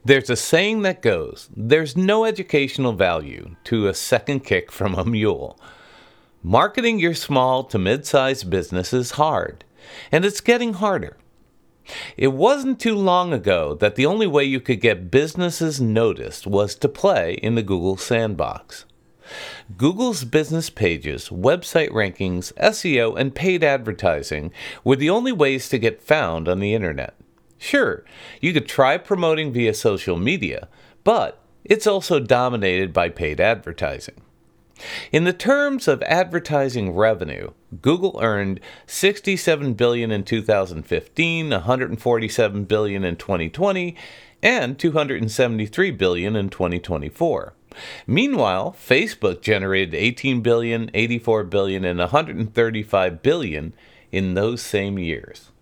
There's a saying that goes, there's no educational value to a second kick from a mule. Marketing your small to mid-sized business is hard, and it's getting harder. It wasn't too long ago that the only way you could get businesses noticed was to play in the Google sandbox. Google's business pages, website rankings, SEO, and paid advertising were the only ways to get found on the internet. Sure, you could try promoting via social media, but it's also dominated by paid advertising. In the terms of advertising revenue, Google earned $67 billion in 2015, $147 billion in 2020, and $273 billion in 2024. Meanwhile, Facebook generated $18 billion, $84 billion, and $135 billion in those same years.